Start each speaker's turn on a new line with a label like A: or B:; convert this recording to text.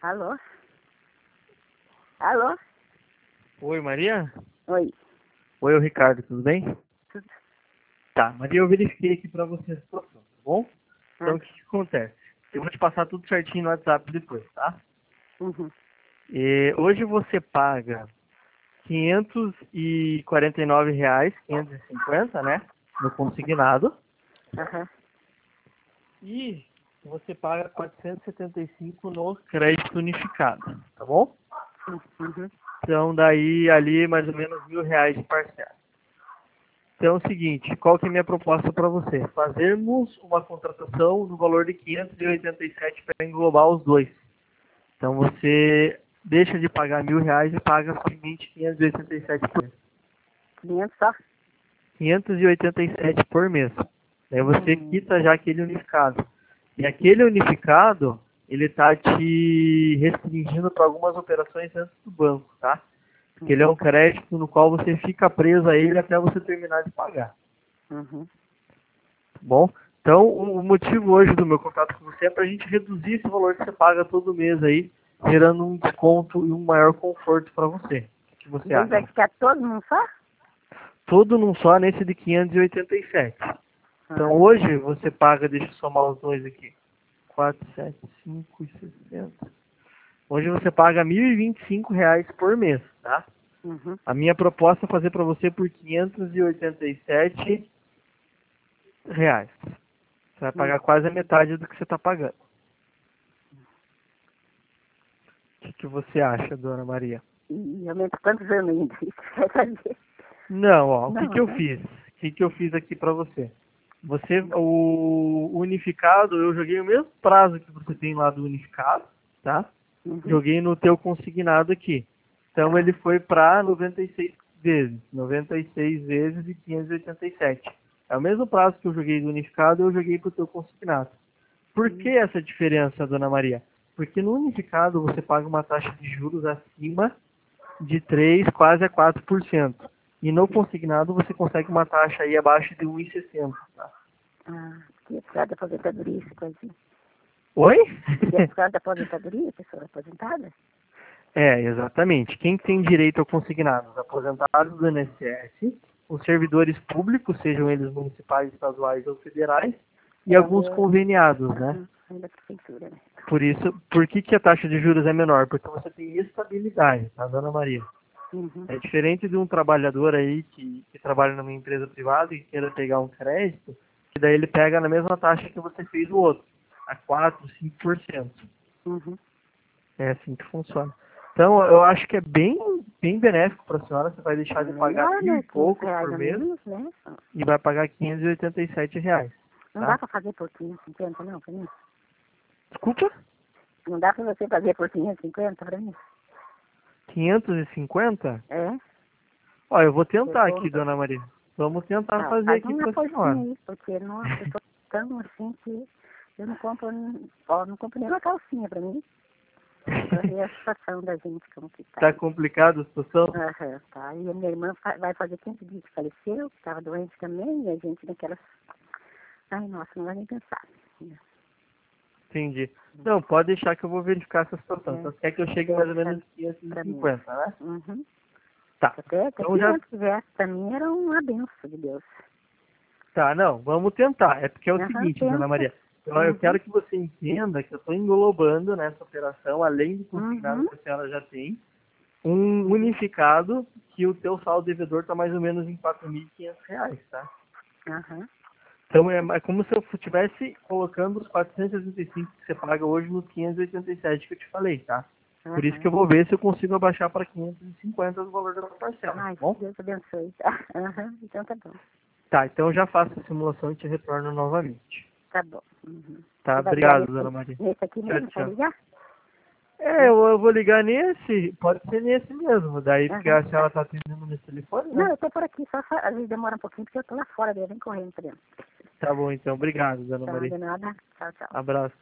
A: Alô? Alô?
B: Oi, Maria?
A: Oi.
B: Oi, o Ricardo, tudo bem?
A: Tudo?
B: Tá, Maria, eu verifiquei aqui pra você a situação, tá bom? Então,
A: Ah,
B: o que acontece? Eu vou te passar tudo certinho no WhatsApp depois, tá?
A: uhum.
B: Hoje você paga R$ 549, 550, né? No consignado.
A: Aham.
B: E você paga 475 no crédito unificado, tá bom?
A: Uhum.
B: Então, daí, ali, mais ou menos R$ 1.000 de parcela. Então é o seguinte, qual que é a minha proposta para você? Fazermos uma contratação no valor de 587 para englobar os dois. Então você deixa de pagar R$ 1.000 e paga somente 587 por mês.
A: 500 só?
B: 587 por mês. Daí você
A: Hum.
B: quita já aquele unificado. E aquele unificado, ele está te restringindo para algumas operações dentro do banco, tá? Porque ele é um crédito no qual você fica preso a ele até você terminar de pagar.
A: Uhum.
B: Bom, então o motivo hoje do meu contato com você é para a gente reduzir esse valor que você paga todo mês aí, gerando um desconto e um maior conforto para você. O que você
A: E aí vai
B: acha?
A: ficar todo mundo só?
B: Tudo num só nesse de 587. Então
A: Ah,
B: hoje você paga, deixa eu somar os dois aqui, 475 e 60. Hoje você paga R$ 1.025 por mês, tá?
A: uhum.
B: A minha proposta é fazer para você por R$ 587. Você vai
A: Hum.
B: pagar quase a metade do que você está pagando. O que você acha, dona Maria?
A: E aumenta quantos anos ainda? Isso vai fazer?
B: Não, ó, o que
A: Não,
B: que eu
A: né?
B: fiz? O que que eu fiz aqui pra você? O unificado, eu joguei o mesmo prazo que você tem lá do unificado, tá?
A: Uhum.
B: Joguei no teu consignado aqui. Então ele
A: Ah,
B: foi para 96 vezes, 96 vezes e 587. É o mesmo prazo que eu joguei do unificado, eu joguei pro teu consignado. Por que
A: hum.
B: essa diferença, dona Maria? Porque no unificado você paga uma taxa de juros acima de 3 quase a 4%. E no consignado você consegue uma taxa aí abaixo de 1,60. Tá?
A: Ah, porque é por causa da aposentadoria, essa coisinha.
B: Oi?
A: Porque é por causa da aposentadoria, pessoa aposentada?
B: É, exatamente. Quem tem direito ao consignado? Os aposentados do INSS, os servidores públicos, sejam eles municipais, estaduais ou federais, e
A: É, o
B: alguns
A: meu
B: conveniados, né?
A: é da prefeitura, né?
B: Por isso, por que que a taxa de juros é menor? Porque você tem estabilidade, tá, dona Maria?
A: Uhum.
B: É diferente de um trabalhador aí que trabalha numa empresa privada e queira pegar um crédito, que daí ele pega na mesma taxa que você fez o outro, a 4, 5%.
A: Uhum.
B: É assim que funciona. Então, eu acho que é bem benéfico para a senhora. Você vai deixar
A: É
B: de pagar
A: melhor,
B: mil e
A: né? 500
B: poucos
A: reais
B: por
A: a
B: mês
A: menos, né?
B: e vai pagar R$ 587,
A: Não dá
B: tá?
A: pra fazer por 550, não, pra mim?
B: Desculpa?
A: Não dá pra você fazer por 550 pra mim?
B: 550?
A: É?
B: Ó, eu vou
A: Por
B: tentar aqui,
A: conta.
B: dona Maria. Vamos tentar
A: Ah,
B: fazer
A: faz
B: aqui
A: uma
B: para a
A: forcinha
B: senhora.
A: aí, porque, nossa, eu tô tão assim que eu não compro, ó, não compro nem uma calcinha pra mim, pra ver a situação da gente, como que tá
B: Tá
A: aí.
B: complicado a situação?
A: Aham, tá. E a minha irmã vai fazer 15 dias que faleceu, que tava doente também, e a gente naquelas... Ai, nossa, não vai nem pensar.
B: Entendi. Não, pode deixar que eu vou verificar essa situação.
A: É,
B: Então, você quer que eu chegue mais ou
A: deixa
B: menos em
A: pra mim.
B: 550, né?
A: Uhum.
B: Tá.
A: Até
B: Então já...
A: 500 tivesse, pra mim era uma benção de Deus.
B: Tá, não, vamos tentar. É porque é o
A: Aham,
B: seguinte, dona
A: pensa.
B: Maria. Eu
A: Uhum,
B: quero que você entenda que eu estou englobando nessa operação, além do consignado
A: uhum,
B: que a senhora já tem, um
A: uhum,
B: unificado que o teu saldo devedor está mais ou menos em R$ 4.500, tá?
A: aham,
B: Então é como se eu estivesse colocando os 465 que você paga hoje nos 587 que eu te falei, tá? Por isso que
A: aham.
B: eu vou ver se eu consigo abaixar para 550 o valor da parcela, tá
A: Ai,
B: bom?
A: Deus abençoe, tá? Aham, então tá bom.
B: Tá, então eu já faço a simulação e te retorno novamente.
A: Tá bom. Uhum.
B: Tá,
A: Você vai ligar
B: obrigado, dona Maria.
A: nesse aqui
B: Tchau,
A: mesmo? Vai
B: tchau.
A: ligar?
B: É,
A: Hã?
B: eu vou ligar nesse, pode ser nesse mesmo, daí porque
A: Aham,
B: a senhora tá atendendo nesse telefone,
A: não,
B: né?
A: eu tô por aqui, só às vezes demora um pouquinho porque eu tô lá fora, daí eu venho correndo pra dentro.
B: Tá bom, então, obrigado, dona
A: Então,
B: Maria.
A: de nada. Tchau, tchau.
B: Abraço.